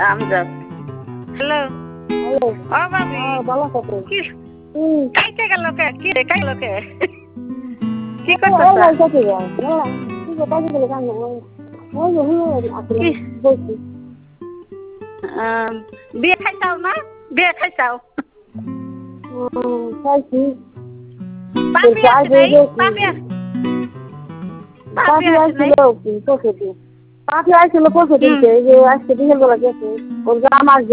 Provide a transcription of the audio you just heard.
Amjad hello hello. ও ভাবি ভালো থাকো। কি হুম। কাইতে গেল কে কি রে কাইল কে কি এই করতেছ লাইটা কি রে? কি যে কাজে গেলে কাম না। ওই যে আসলে কি বলছি। বিয়ে খাইছাও না বিয়ে খাইছাও খাইছি। পাপি আছে আগে নাই গেছি। পাপি পাখি আছে নাই আসছিল পরশু দিন। পাখি আসছিল পরশু হুম দিনকে এই যে আজকে বিকেল বেলা গেছে। ওর জামার